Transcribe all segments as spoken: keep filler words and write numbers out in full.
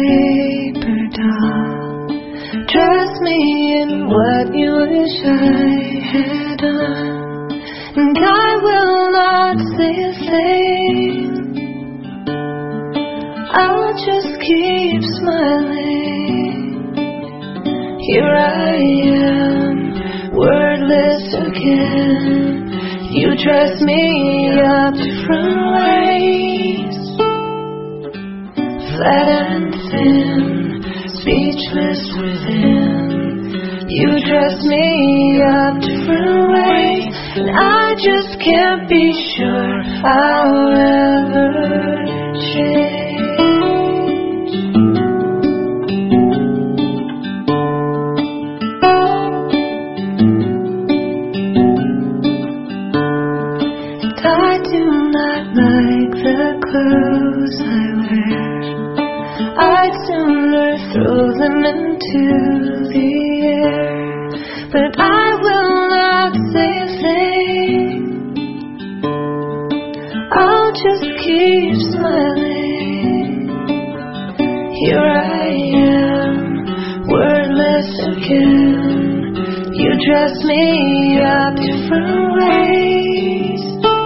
paper doll. Trust me in what you wish I had done, and I will not say a thing. I'll just keep smiling. Here I am, wordless again. You dress me up different ways, flat and thin, speechless within. You dress me up different ways, and I just can't be sure I'll ever change. I do not like the clothes I wear. I'd sooner throw them into the air, but I will not say a thing. I'll just keep smiling. Here I am, wordless again. You dress me up different ways,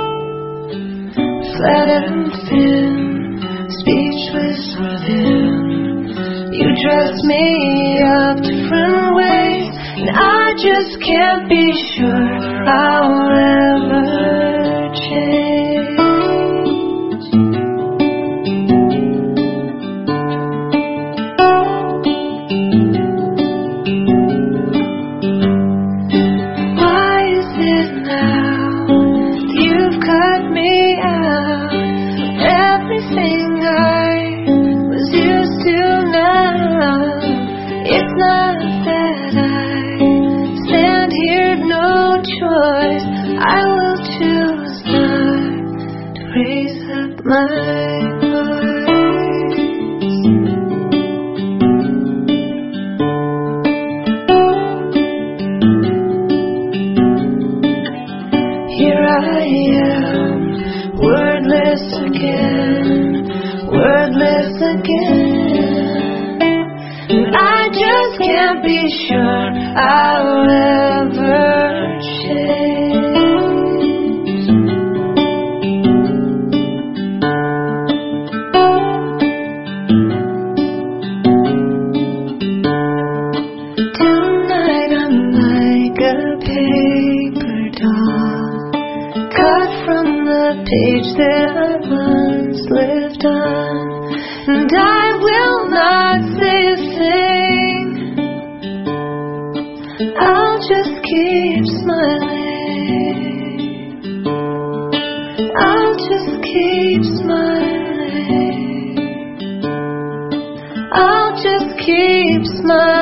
flat and thin, speechless within. You dress me up different ways, and I just can't be sure I'll ever change. Why is it now you've cut me out? Everything I was used to now. It's not that I stand here, no choice. I will choose not to raise up my voice. Here I am, wordless again, wordless again. And I just can't be sure I'll ever change. Tonight I'm like a paper doll, cut from the page that I once lived on, and I will not say a thing. I'll just keep smiling. I'll just keep smiling. I'll just keep smiling.